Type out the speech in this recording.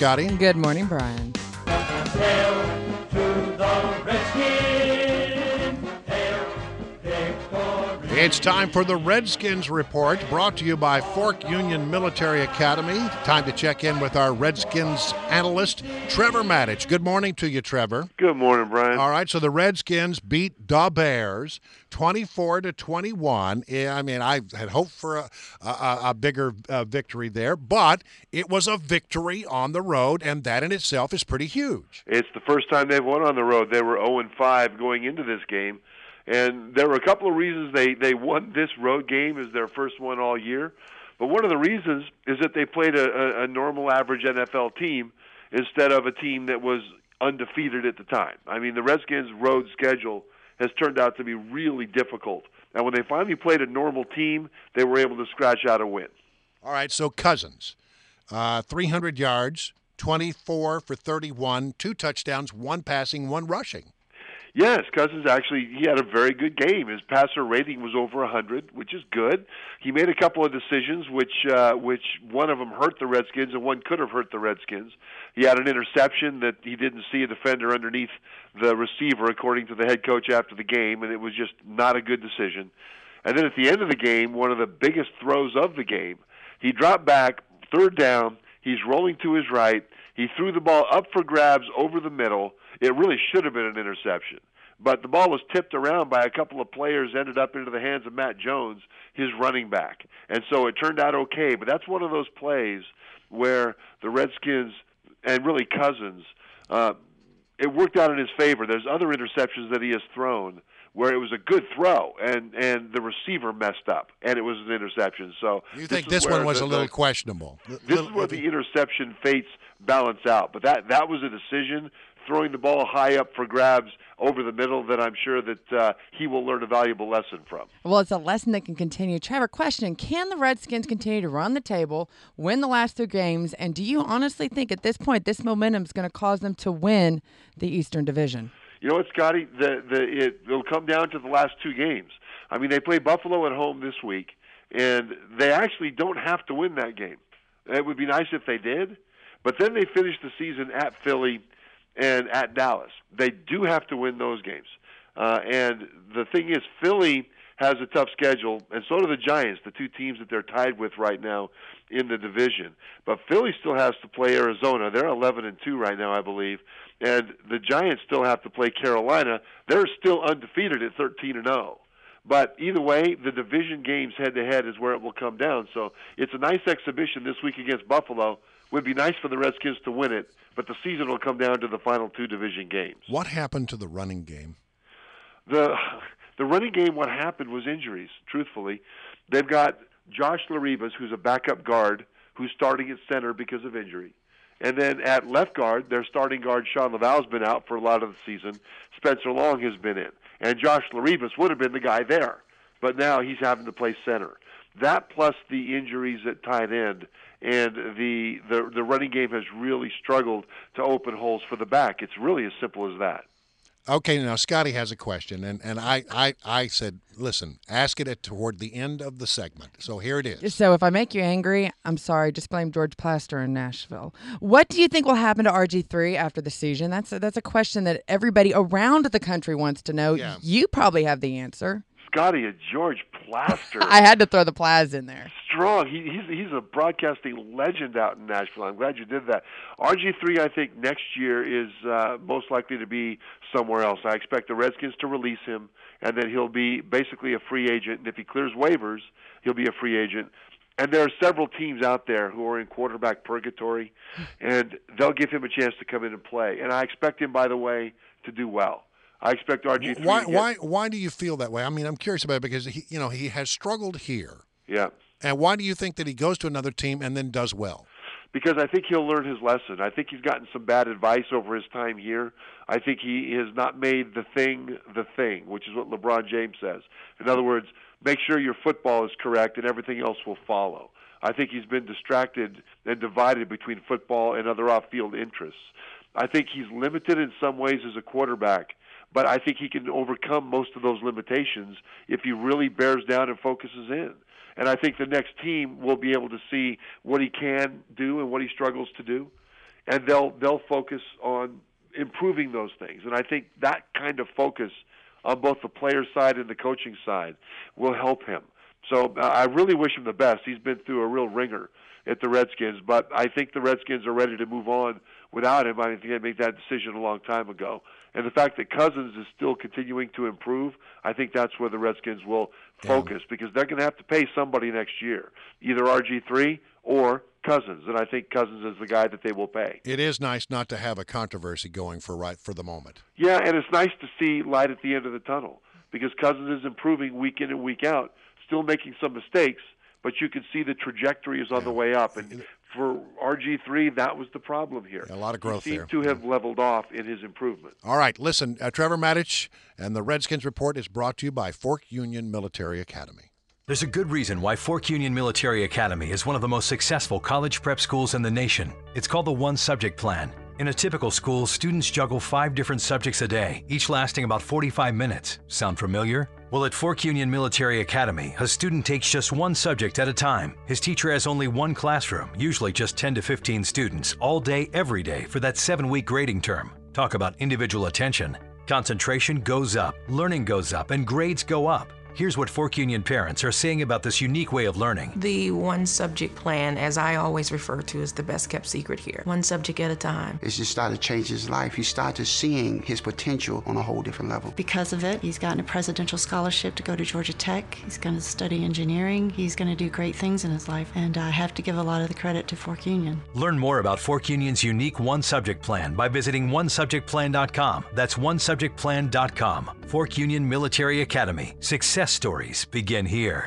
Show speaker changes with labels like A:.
A: Scotty.
B: Good morning, Brian.
C: Hail to the Redskins. Hail victory.
A: It's time for the Redskins Report, brought to you by Fork Union Military Academy. Time to check in with our Redskins analyst, Trevor Maddich. Good morning to you, Trevor.
D: Good morning, Brian.
A: All right, so the Redskins beat the Bears 24-21. Yeah, I mean, I had hoped for a bigger victory there, but it was a victory on the road, and that in itself is pretty huge.
D: It's the first time they've won on the road. They were 0-5 going into this game, and there were a couple of reasons they won this road game as their first one all year. But one of the reasons is that they played a normal average NFL team instead of a team that was undefeated at the time. I mean, the Redskins' road schedule has turned out to be really difficult. And when they finally played a normal team, they were able to scratch out a win.
A: All right, so Cousins, 300 yards, 24 for 31, 2 touchdowns, 1 passing, 1 rushing.
D: Yes, Cousins he had a very good game. His passer rating was over 100, which is good. He made a couple of decisions, which one of them hurt the Redskins and one could have hurt the Redskins. He had an interception that he didn't see a defender underneath the receiver, according to the head coach after the game, and it was just not a good decision. And then at the end of the game, one of the biggest throws of the game, he dropped back, third down, he's rolling to his right, he threw the ball up for grabs over the middle. It really should have been an interception. But the ball was tipped around by a couple of players, ended up into the hands of Matt Jones, his running back. And so it turned out okay. But that's one of those plays where the Redskins and really Cousins, it worked out in his favor. There's other interceptions that he has thrown where it was a good throw, and the receiver messed up, and it was an interception. So
A: you think this one was a little questionable?
D: This is where the interception fates balance out. But that was a decision, throwing the ball high up for grabs over the middle, that I'm sure that he will learn a valuable lesson from.
B: Well, it's a lesson that can continue. Trevor, question, can the Redskins continue to run the table, win the last 2 games, and do you honestly think at this point this momentum is going to cause them to win the Eastern Division?
D: You know what, Scotty? It'll come down to the last 2 games. I mean, they play Buffalo at home this week, and they actually don't have to win that game. It would be nice if they did, but then they finish the season at Philly and at Dallas. They do have to win those games. And the thing is, Philly has a tough schedule, and so do the Giants, the 2 teams that they're tied with right now in the division. But Philly still has to play Arizona. They're 11-2 right now, I believe. And the Giants still have to play Carolina. They're still undefeated at 13-0. But either way, the division games head-to-head is where it will come down. So it's a nice exhibition this week against Buffalo. Would be nice for the Redskins to win it, but the season will come down to the final 2 division games.
A: What happened to the running game?
D: The running game, what happened was injuries, truthfully. They've got Josh Laribas, who's a backup guard, who's starting at center because of injury. And then at left guard, their starting guard, Sean Laval's been out for a lot of the season. Spencer Long has been in. And Josh Laribas would have been the guy there, but now he's having to play center. That plus the injuries at tight end, and the running game has really struggled to open holes for the back. It's really as simple as that.
A: Okay, now Scotty has a question, and I said, listen, ask it toward the end of the segment. So here it is.
B: So if I make you angry, I'm sorry. Just blame George Plaster in Nashville. What do you think will happen to RG3 after the season? That's a question that everybody around the country wants to know.
A: Yeah.
B: You probably have the answer.
D: Scotty, a George Plaster.
B: I had to throw the Plaz in there.
D: Strong. He's a broadcasting legend out in Nashville. I'm glad you did that. RG3, I think, next year is most likely to be somewhere else. I expect the Redskins to release him, and then he'll be basically a free agent. And if he clears waivers, he'll be a free agent. And there are several teams out there who are in quarterback purgatory, and they'll give him a chance to come in and play. And I expect him, by the way, to do well. I expect RG3.
A: Why do you feel that way? I mean, I'm curious about it because he has struggled here.
D: Yeah.
A: And why do you think that he goes to another team and then does well?
D: Because I think he'll learn his lesson. I think he's gotten some bad advice over his time here. I think he has not made the thing, which is what LeBron James says. In other words, make sure your football is correct and everything else will follow. I think he's been distracted and divided between football and other off-field interests. I think he's limited in some ways as a quarterback, but I think he can overcome most of those limitations if he really bears down and focuses in. And I think the next team will be able to see what he can do and what he struggles to do. and they'll focus on improving those things. And I think that kind of focus on both the player side and the coaching side will help him. So I really wish him the best. He's been through a real ringer at the Redskins, but I think the Redskins are ready to move on without him. I think they made that decision a long time ago. And the fact that Cousins is still continuing to improve, I think that's where the Redskins will focus, because they're going to have to pay somebody next year, either RG3 or Cousins, and I think Cousins is the guy that they will pay.
A: It is nice not to have a controversy going for the moment.
D: Yeah, and it's nice to see light at the end of the tunnel, because Cousins is improving week in and week out, still making some mistakes, but you can see the trajectory is on the way up. And for RG3, that was the problem here.
A: A lot of growth there.
D: He seemed to have leveled off in his improvement.
A: All right, listen, Trevor Matich and the Redskins Report is brought to you by Fork Union Military Academy.
E: There's a good reason why Fork Union Military Academy is one of the most successful college prep schools in the nation. It's called the One Subject Plan. In a typical school, students juggle 5 different subjects a day, each lasting about 45 minutes. Sound familiar? Well, at Fork Union Military Academy, a student takes just one subject at a time. His teacher has only one classroom, usually just 10 to 15 students, all day, every day for that 7-week grading term. Talk about individual attention. Concentration goes up, learning goes up, and grades go up. Here's what Fork Union parents are saying about this unique way of learning.
F: The one subject plan, as I always refer to, is the best kept secret here. One subject at a time.
G: It's just started to change his life. He started seeing his potential on a whole different level.
H: Because of it, he's gotten a presidential scholarship to go to Georgia Tech. He's going to study engineering. He's going to do great things in his life. And I have to give a lot of the credit to Fork Union.
E: Learn more about Fork Union's unique one subject plan by visiting onesubjectplan.com. That's onesubjectplan.com. Fork Union Military Academy. Success stories begin here.